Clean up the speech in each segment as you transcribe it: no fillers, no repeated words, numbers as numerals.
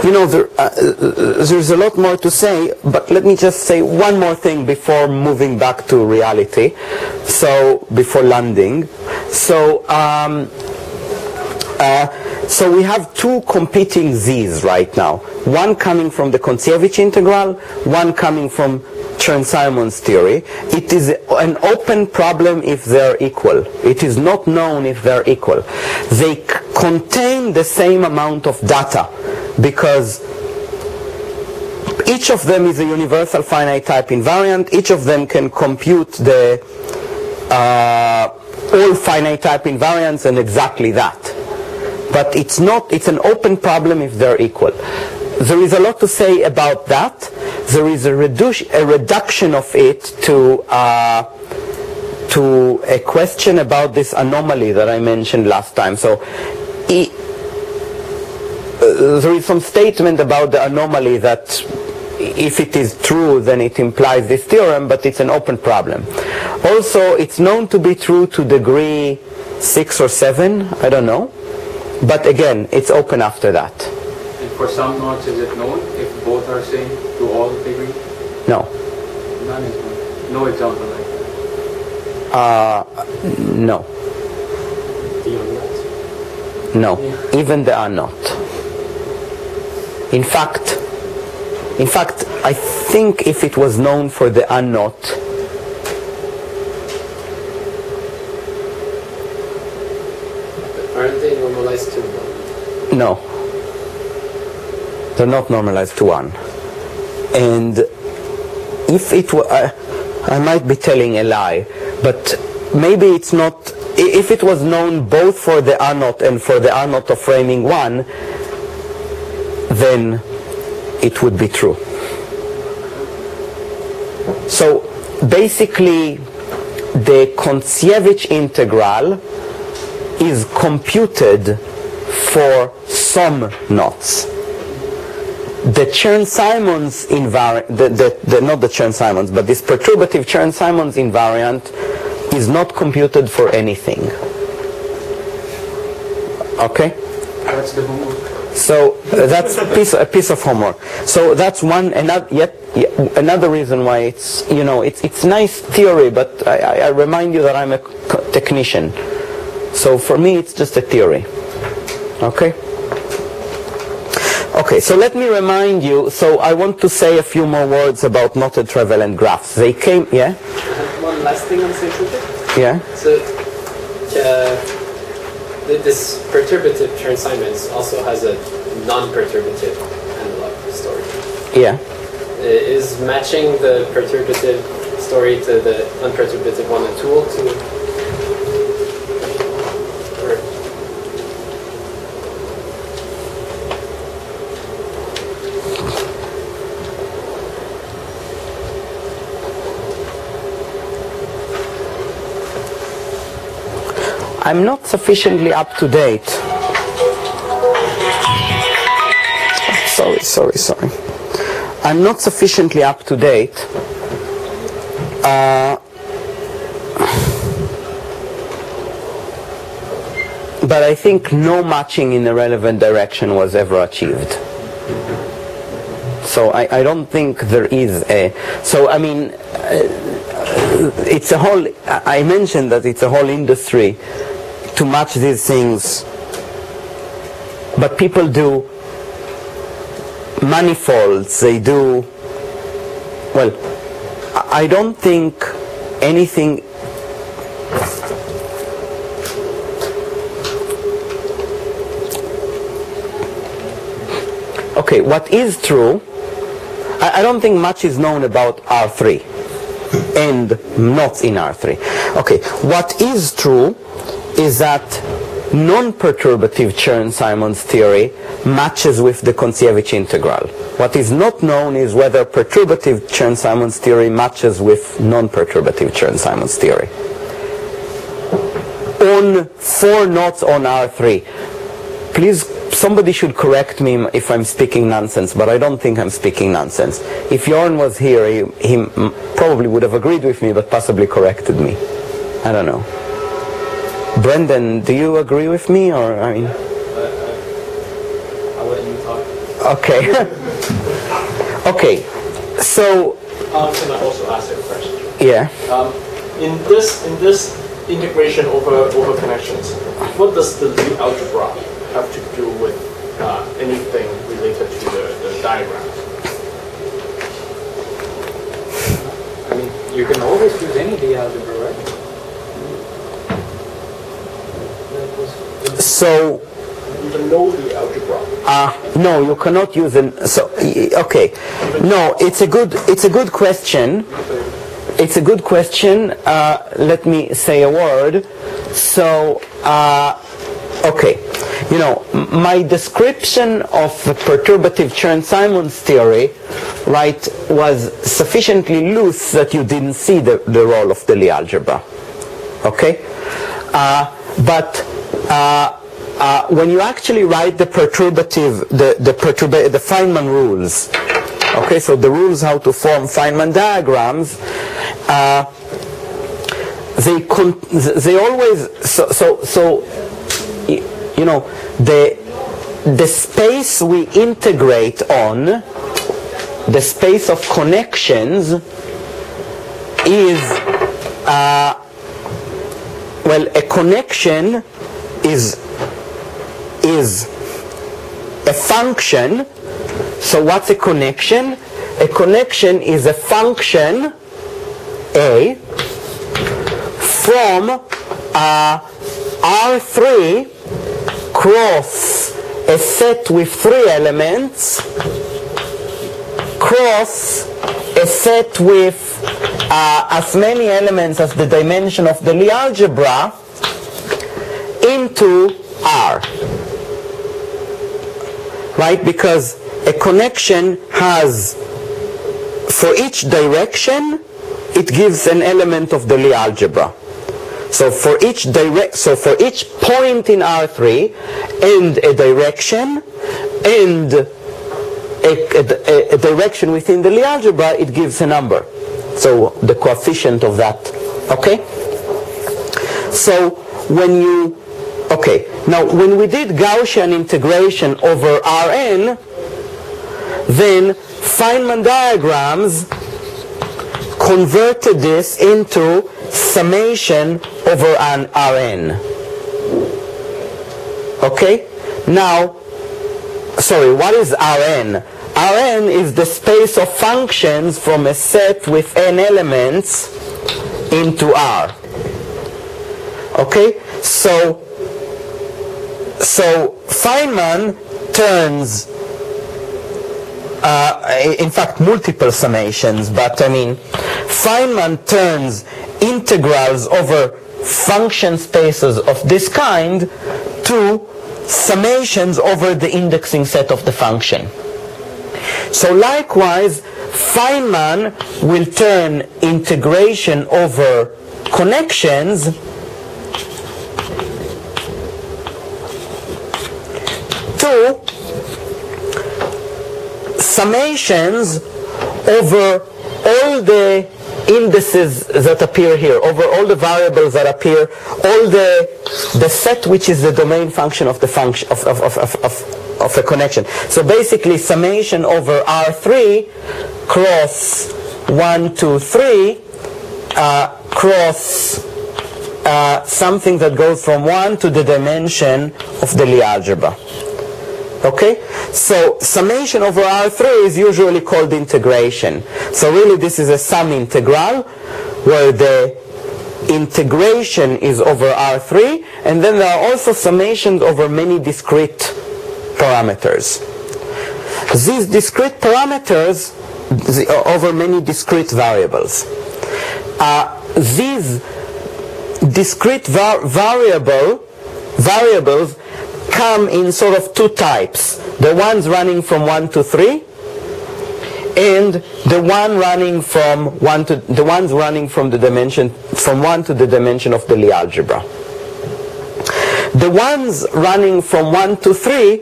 there's a lot more to say, but let me just say one more thing before moving back to reality. So before landing, so we have two competing z's right now. One coming from the Kontsevich integral, one coming from Chern-Simons theory. It is an open problem if they're equal. It is not known if they're equal. They contain the same amount of data because each of them is a universal finite type invariant. Each of them can compute the all finite type invariants and exactly that. But it's an open problem if they're equal. There is a lot to say about that. There is a reduction of it to a question about this anomaly that I mentioned last time. So there is some statement about the anomaly that if it is true, then it implies this theorem, but it's an open problem. Also, it's known to be true to degree 6 or 7, I don't know. But again, it's open after that. And for some knots, is it known if both are same to all degrees? No. None is known. No example like that? No. The unknots? No. Yeah. Even the unknot. In fact, I think if it was known for the unknot, aren't they normalized to 1? No. They're not normalized to 1. And if it were, I might be telling a lie, but maybe it's not, if it was known both for the unknot and for the unknot of framing 1, then it would be true. So basically the Kontsevich integral is computed for some knots. The Chern-Simons invariant, not the Chern-Simons, but this perturbative Chern-Simons invariant is not computed for anything. Okay? What's the homework? So that's a piece of homework. So that's one. Another reason why it's it's nice theory, but I remind you that I'm a technician. So for me, it's just a theory. Okay? Okay, so let me remind you, so I want to say a few more words about knotted trivalent graphs. They came, yeah? I have one last thing on syntropy. Yeah? So, this perturbative Chern-Simons also has a non-perturbative analog story. Yeah. Is matching the perturbative story to the unperturbative one a tool to... I'm not sufficiently up to date. Sorry. I'm not sufficiently up to date. But I think no matching in a relevant direction was ever achieved. So I don't think there is a... So I mean, it's a whole... I mentioned that it's a whole industry to match these things, but people do manifolds, they do, well, I don't think anything, okay, what is true, I don't think much is known about R3 and knots in R3. Okay, what is true is that non-perturbative Chern-Simons theory matches with the Kontsevich integral. What is not known is whether perturbative Chern-Simons theory matches with non-perturbative Chern-Simons theory. On 4 knots on R3. Please, somebody should correct me if I'm speaking nonsense, but I don't think I'm speaking nonsense. If Jorn was here, he probably would have agreed with me, but possibly corrected me. I don't know. Brendan, do you agree with me, or I mean? I'll let you talk. Okay. Okay. So. Can I also ask a question? Yeah. In this integration over connections, what does the Lie algebra have to do with anything related to the diagram? I mean, you can always use any Lie algebra, right? So. Even know the algebra. No, you cannot use an. So okay. No, it's a good question. It's a good question. Let me say a word. So, okay. You know, my description of the perturbative Chern-Simons theory, right, was sufficiently loose that you didn't see the role of the Lie algebra. Okay? But when you actually write the perturbative, the Feynman rules, okay, so the rules how to form Feynman diagrams, they always, so you know, the space we integrate on, the space of connections, is well, a connection is a function. So what's a connection? A connection is a function A from R3 cross a set with 3 elements cross a set with as many elements as the dimension of the Lie algebra into R. Right? Because a connection has, for each direction, it gives an element of the Lie algebra. So for each point in R3 and a direction and a direction within the Lie algebra, it gives a number. So the coefficient of that. Okay? So when you, okay, now when we did Gaussian integration over Rn, then Feynman diagrams converted this into summation over an Rn. Okay? Now, sorry, what is Rn? Rn is the space of functions from a set with n elements into R. Okay? So Feynman turns, in fact, multiple summations, but I mean, Feynman turns integrals over function spaces of this kind to summations over the indexing set of the function. So likewise, Feynman will turn integration over connections to summations over all the indices that appear here, over all the variables that appear, all the set which is the domain function of the function of a connection. So basically summation over R3 cross 1, 2, 3 cross something that goes from 1 to the dimension of the Lie algebra. Okay? So summation over R3 is usually called integration. So really this is a sum integral where the integration is over R3, and then there are also summations over many discrete parameters. These discrete parameters over many discrete variables. These discrete variables come in sort of two types. The ones running from 1 to 3 and the ones running from the dimension from 1 to the dimension of the Lie algebra. The ones running from 1 to 3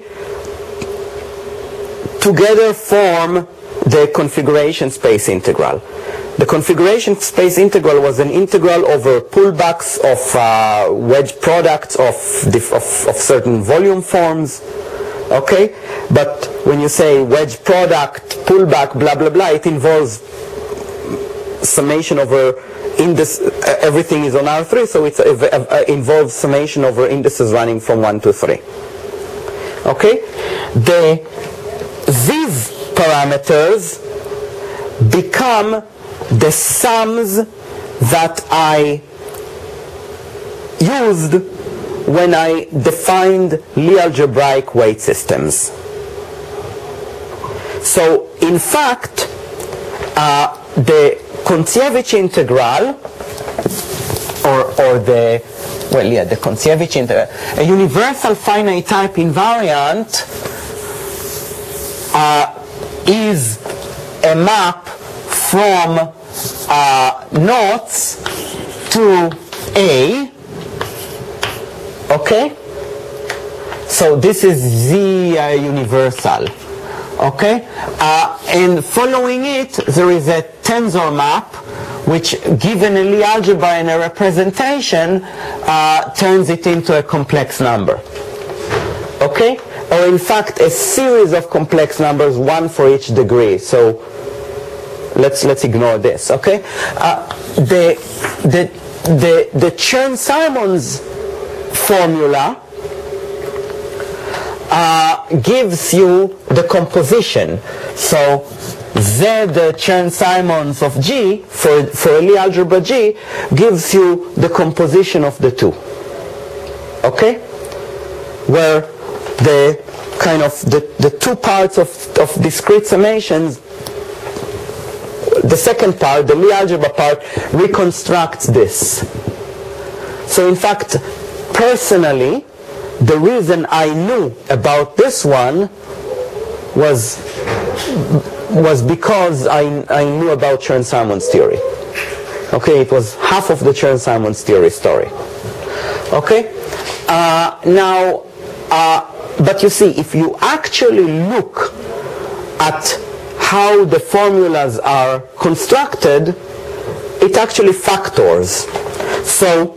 together form the configuration space integral. The configuration space integral was an integral over pullbacks of wedge products of certain volume forms. Okay? But when you say wedge product, pullback, blah, blah, blah, it involves summation over everything is on R3, so it involves summation over indices running from 1 to 3. Okay? These parameters become the sums that I used when I defined Lie algebraic weight systems. So, in fact, the Kontsievich integral, the Kontsievich integral, a universal finite type invariant is a map from knots to A. Okay? So this is Z universal. Okay? And following it, there is a tensor map, which, given a Lie algebra and a representation, turns it into a complex number. Okay? Or in fact, a series of complex numbers, one for each degree. So let's ignore this. Okay? The Chern-Simons formula gives you the composition. So Z Chern-Simons of G for a Lie algebra G gives you the composition of the two. Okay? Where the kind of the two parts of discrete summations, the second part, the Lie algebra part, reconstructs this. So in fact, personally, the reason I knew about this one was because I knew about Chern-Simons theory. Okay, it was half of the Chern-Simons theory story. Okay, but you see, if you actually look at how the formulas are constructed, it actually factors. So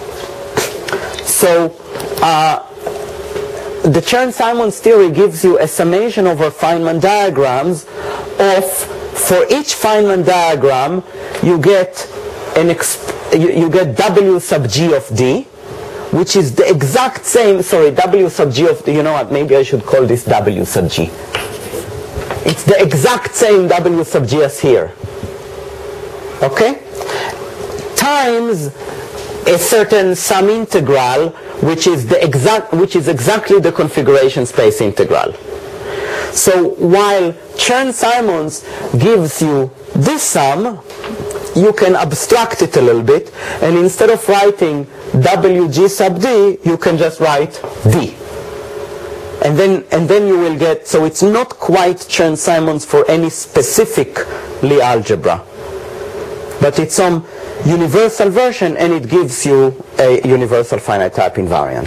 the Chern-Simons theory gives you a summation over Feynman diagrams of, for each Feynman diagram, you get you get W sub G of D, which is the exact same, W sub G of D, you know what, maybe I should call this W sub G. It's the exact same W sub G as here. Okay? Times a certain sum integral, which is exactly the configuration space integral. So while Chern-Simons gives you this sum, you can abstract it a little bit, and instead of writing WG sub D, you can just write D. And then you will get, so it's not quite Chern-Simons for any specific Lie algebra, but it's some universal version, and it gives you a universal finite type invariant.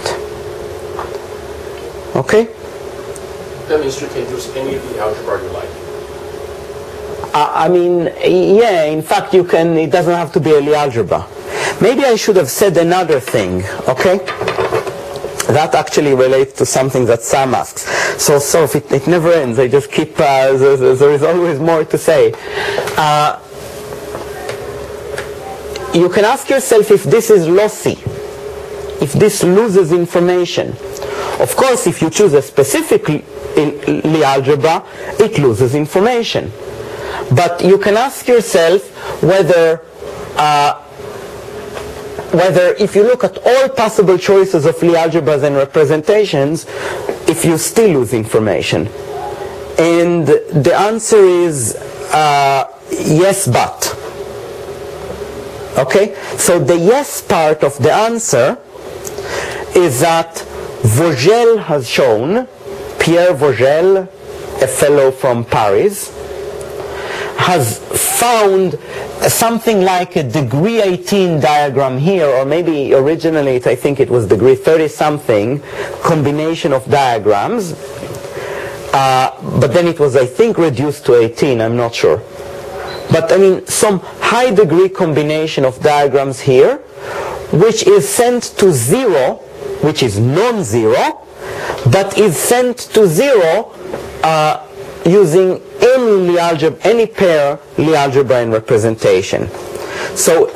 Okay? That means you can use any Lie algebra you like. I mean, yeah, in fact you can, it doesn't have to be a Lie algebra. Maybe I should have said another thing, okay? That actually relates to something that Sam asks. So it never ends, I just keep, there is always more to say. You can ask yourself if this is lossy, if this loses information. Of course, if you choose a specific Lie algebra, it loses information. But you can ask yourself whether if you look at all possible choices of Lie algebras and representations, if you still lose information. And the answer is yes, but. Okay? So the yes part of the answer is that Vogel has shown, Pierre Vogel, a fellow from Paris, has found something like a degree 18 diagram here, or maybe originally I think it was degree 30 something combination of diagrams, but then it was I think reduced to 18, I'm not sure. But I mean some high degree combination of diagrams here, which is sent to 0, which is non-zero, but is sent to 0 using any pair Lie algebraic representation. So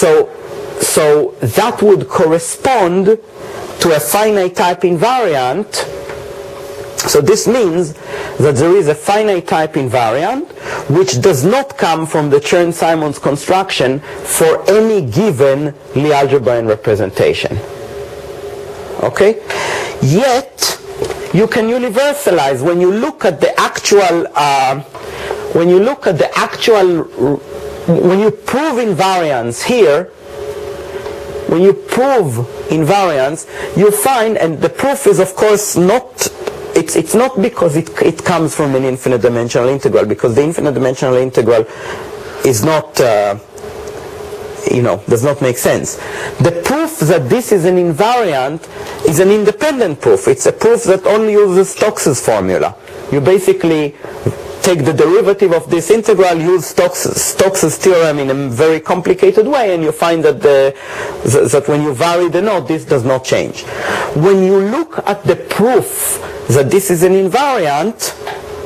that would correspond to a finite type invariant. So this means that there is a finite type invariant which does not come from the Chern-Simons construction for any given Lie algebraic representation. Okay? Yet you can universalize when you look at the actual when you prove invariance here. When you prove invariance, you find, and the proof is of course not, it's not because it comes from an infinite dimensional integral, because the infinite dimensional integral is not, does not make sense. The proof that this is an invariant is an independent proof. It's a proof that only uses Stokes' formula. You basically take the derivative of this integral, use Stokes' theorem in a very complicated way, and you find that that when you vary the node, this does not change. When you look at the proof that this is an invariant,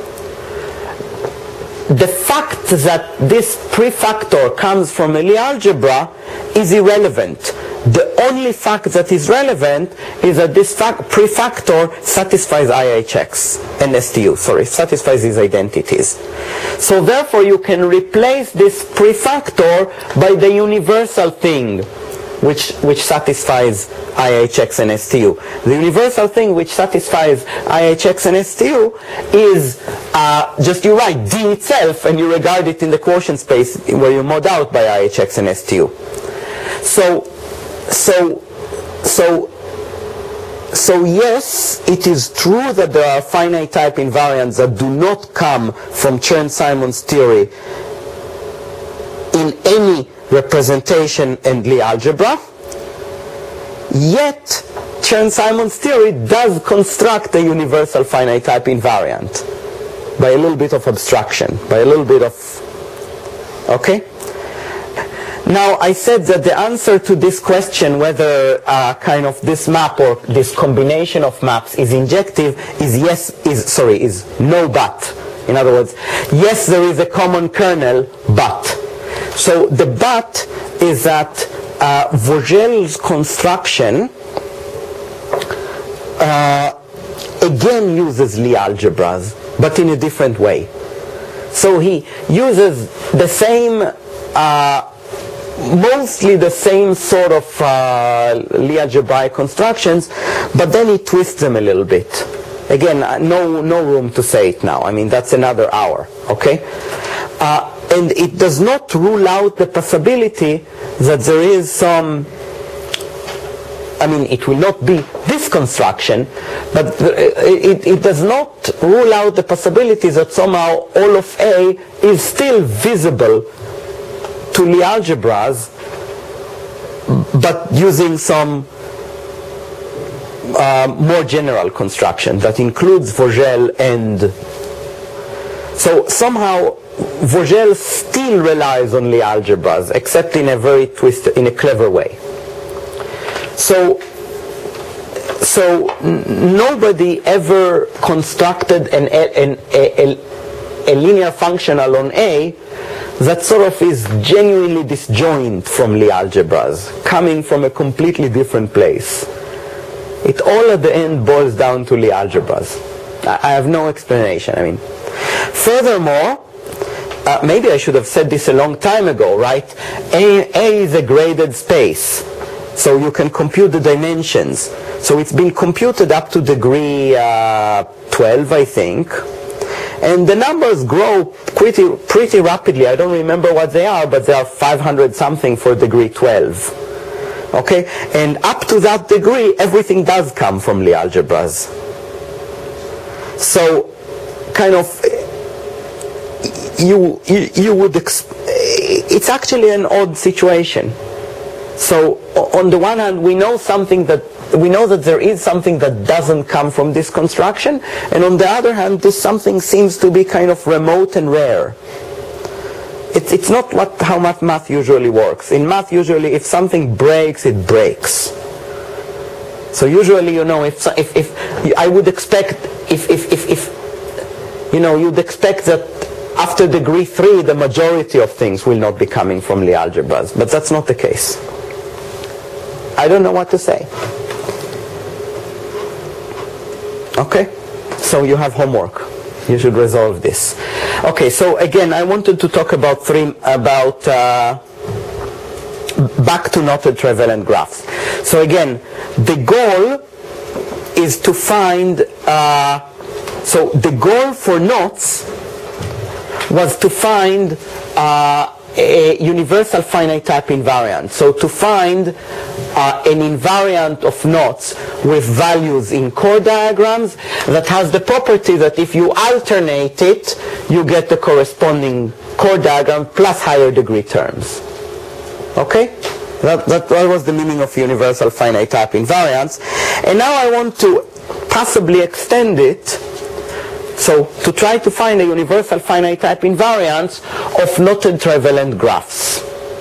the fact that this prefactor comes from a Lie algebra is irrelevant. The only fact that is relevant is that this prefactor satisfies IHX and STU, satisfies these identities. So therefore you can replace this prefactor by the universal thing which satisfies IHX and STU. The universal thing which satisfies IHX and STU is just you write D itself and you regard it in the quotient space where you mod out by IHX and STU. So yes, it is true that there are finite type invariants that do not come from Chern-Simons theory in any representation and Lie algebra. Yet Chern-Simons theory does construct a universal finite type invariant by a little bit of abstraction, by a little bit of, okay? Now, I said that the answer to this question, whether kind of this map or this combination of maps is injective, is no but. In other words, yes, there is a common kernel, but. So the but is that Vogel's construction again uses Lie algebras, but in a different way. So he uses the same mostly the same sort of Lie algebraic constructions, but then he twists them a little bit. Again, no room to say it now. I mean, that's another hour, okay? And it does not rule out the possibility that there is some, I mean, it will not be this construction, but it does not rule out the possibility that somehow all of A is still visible to Lie algebras, but using some more general construction that includes Vogel, and so somehow Vogel still relies on Lie algebras, except in a very twisted, in a clever way. So nobody ever constructed a linear functional on A that sort of is genuinely disjoint from Lie algebras, coming from a completely different place. It all at the end boils down to Lie algebras. I have no explanation. I mean, furthermore, maybe I should have said this a long time ago, right? A is a graded space, so you can compute the dimensions. So it's been computed up to degree 12, I think. And the numbers grow pretty rapidly. I don't remember what they are, but they are 500 something for degree 12. Okay? And up to that degree, everything does come from Lie algebras. So, kind of, you would, it's actually an odd situation. So, on the one hand, we know that there is something that doesn't come from this construction, and on the other hand, this something seems to be kind of remote and rare. It's not how math usually works. In math, usually, if something breaks, it breaks. So usually, you know, if I would expect, if you know, you'd expect that after degree 3, the majority of things will not be coming from Lie algebras, but that's not the case. I don't know what to say. Okay, so you have homework. You should resolve this. Okay, so again, I wanted to talk about back to knotted trivalent graphs. So again, the goal is to find, so the goal for knots was to find a universal finite type invariant. So to find an invariant of knots with values in chord diagrams that has the property that if you alternate it, you get the corresponding chord diagram plus higher degree terms. Okay? That was the meaning of universal finite type invariants. And now I want to possibly extend it, so to try to find a universal finite type invariance of knotted trivalent graphs.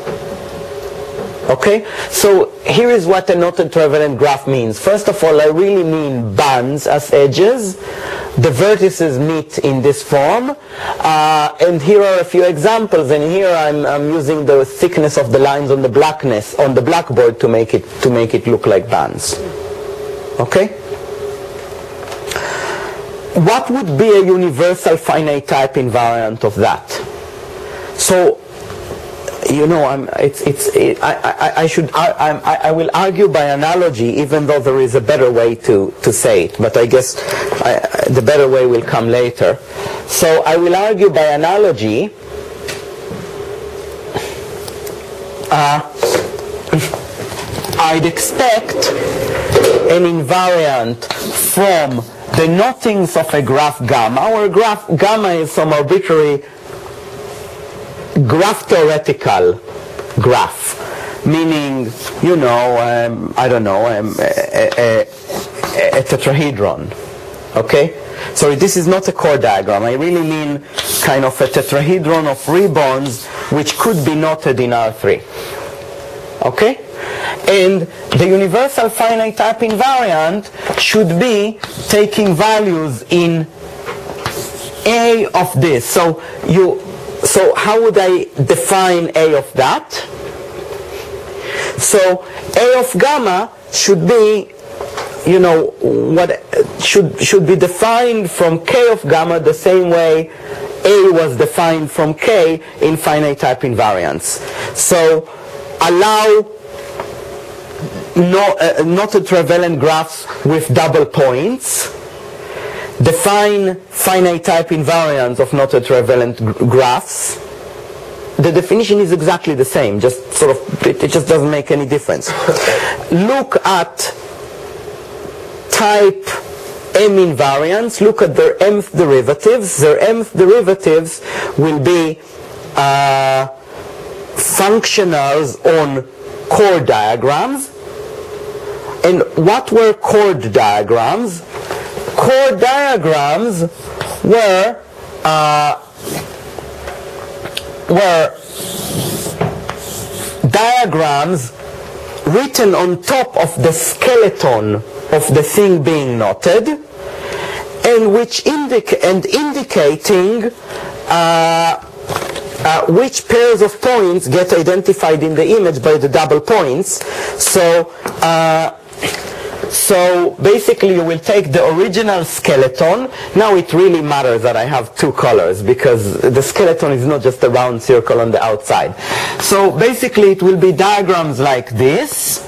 Okay? So here is what a knotted trivalent graph means. First of all, I really mean bands as edges. The vertices meet in this form. And here are a few examples. And here I'm using the thickness of the lines on the blackboard to make it look like bands. Okay? What would be a universal finite type invariant of that? So, you know, I will argue by analogy, even though there is a better way to say it. But I guess the better way will come later. So I will argue by analogy. I'd expect an invariant from the knottings of a graph gamma, where graph gamma is some arbitrary graph theoretical graph, meaning, you know, I don't know, a tetrahedron. Okay? So this is not a chord diagram. I really mean kind of a tetrahedron of ribbons which could be knotted in R3. Okay? And the universal finite type invariant should be taking values in A of this. So how would I define A of that? So A of gamma should be, you know, what should be defined from K of gamma the same way A was defined from K in finite type invariants. So allow knotted trivalent graphs with double points. Define finite type invariants of knotted trivalent graphs. The definition is exactly the same, just sort of, it just doesn't make any difference. Look at type M invariants, look at their mth derivatives. Their mth derivatives will be functionals on chord diagrams. And what were chord diagrams? Chord diagrams were diagrams written on top of the skeleton of the thing being knotted, and which indicating which pairs of points get identified in the image by the double points. So basically you will take the original skeleton. Now it really matters that I have two colors, because the skeleton is not just a round circle on the outside. So basically it will be diagrams like this.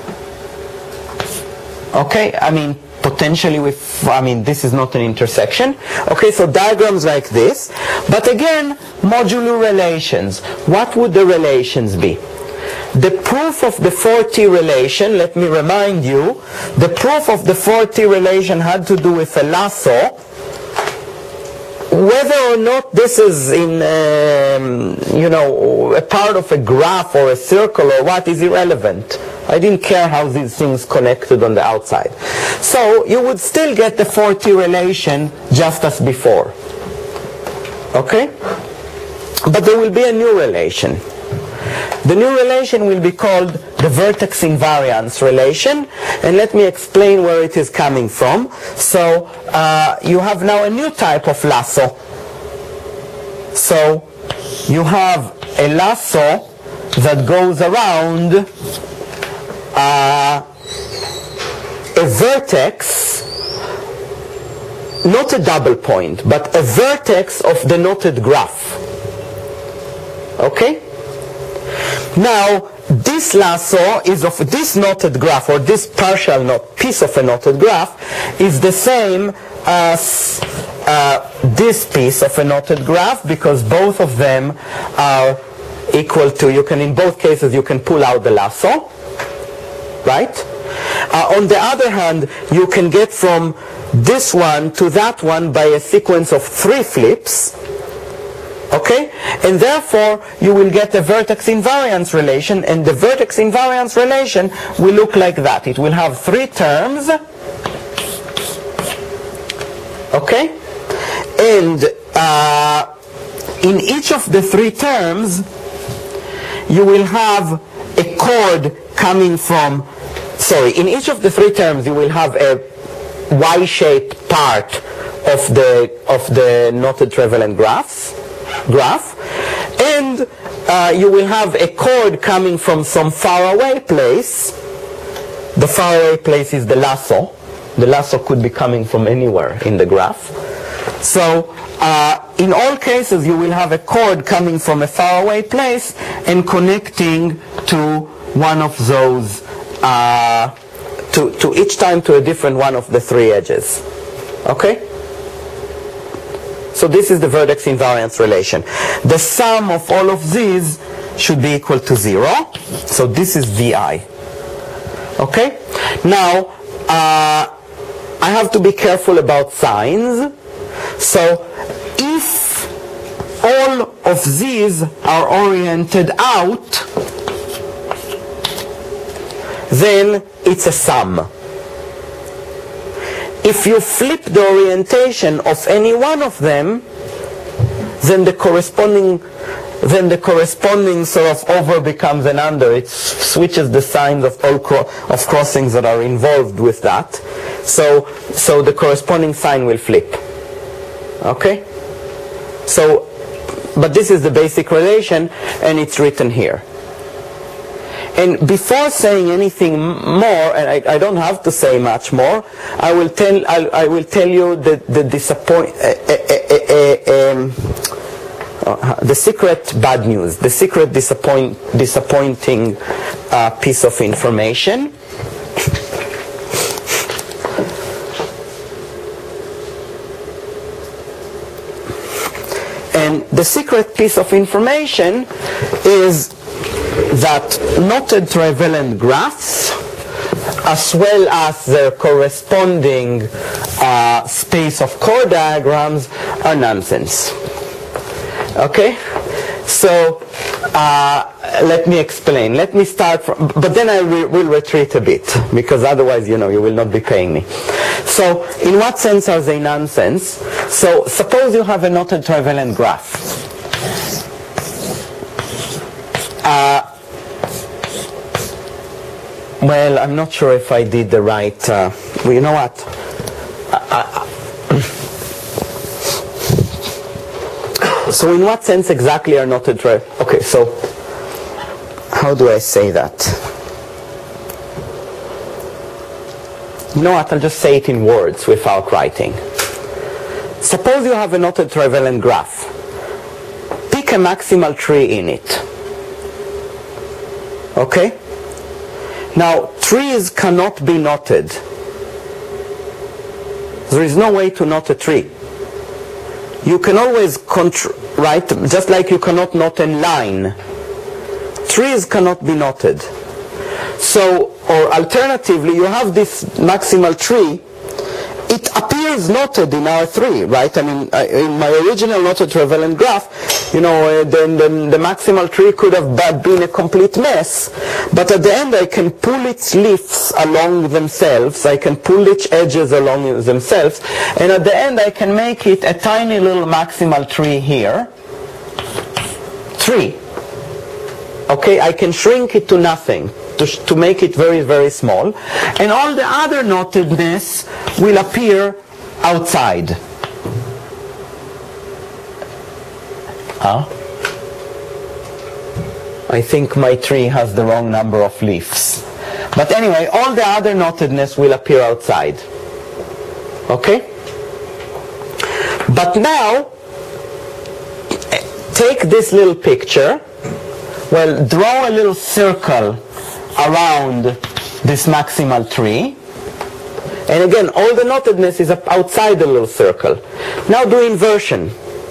Okay, I mean potentially this is not an intersection. Okay, so diagrams like this. But again, modular relations. What would the relations be? The proof of the 4T relation, let me remind you, the proof of the 4T relation had to do with a lasso. Whether or not this is in, a part of a graph or a circle or what is irrelevant. I didn't care how these things connected on the outside. So you would still get the 4T relation just as before. Okay? But there will be a new relation. The new relation will be called the vertex invariance relation, and let me explain where it is coming from. So you have now a new type of lasso. So you have a lasso that goes around a vertex, not a double point, but a vertex of the knotted graph. Okay? Now, this lasso is of this knotted graph, or this partial piece of a knotted graph, is the same as this piece of a knotted graph, because both of them are equal to, in both cases you can pull out the lasso, right? On the other hand, you can get from this one to that one by a sequence of 3 flips, okay? And therefore, you will get a vertex invariance relation, and the vertex invariance relation will look like that. It will have 3 terms, okay? And in each of the 3 terms, you will have a chord coming from, in each of the 3 terms, you will have a Y-shaped part of the knotted trivalent graph, and you will have a chord coming from some faraway place. The faraway place is the lasso. The lasso could be coming from anywhere in the graph. So in all cases, you will have a chord coming from a faraway place and connecting to one of those, to each time to a different one of the 3 edges. Okay? So this is the vertex invariance relation. The sum of all of these should be equal to 0. So this is VI. Okay? Now, I have to be careful about signs. So if all of these are oriented out, then it's a sum. If you flip the orientation of any one of them, then the corresponding sort of over becomes an under. It switches the signs of all of crossings that are involved with that. So the corresponding sign will flip. Okay? So, but this is the basic relation, and it's written here. And before saying anything more, and I don't have to say much more, I will tell you the secret bad news, the secret disappointing piece of information. And the secret piece of information is that knotted trivalent graphs, as well as their corresponding space of chord diagrams, are nonsense. Okay? So let me explain. Let me start from, but then I will retreat a bit, because otherwise, you will not be paying me. So in what sense are they nonsense? So suppose you have a knotted trivalent graph. Well, I'm not sure if I did the right, well, you know what? So in what sense exactly are knotted trivalent? Okay, so how do I say that? You know what, I'll just say it in words without writing. Suppose you have a knotted trivalent graph. Pick a maximal tree in it. Okay? Now, trees cannot be knotted. There is no way to knot a tree. You can always right? Just like you cannot knot a line. Trees cannot be knotted. So, or alternatively, you have this maximal tree. It appears knotted in R3, right? I mean, in my original knotted trivalent graph, the maximal tree could have been a complete mess. But at the end, I can pull its leaves along themselves. I can pull its edges along themselves. And at the end, I can make it a tiny little maximal tree here. 3. Okay, I can shrink it to nothing, to make it very, very small. And all the other nottedness will appear outside. Huh? I think my tree has the wrong number of leaves. But anyway, all the other nottedness will appear outside. Okay? But now, take this little picture. Well, draw a little circle around this maximal tree. And again, all the nottedness is outside the little circle. Now do inversion.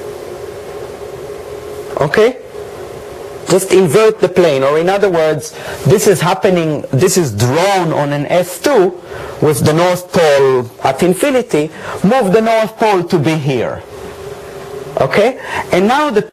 Okay? Just invert the plane, or in other words, this is happening, this is drawn on an S2 with the North Pole at infinity. Move the North Pole to be here. Okay? And now the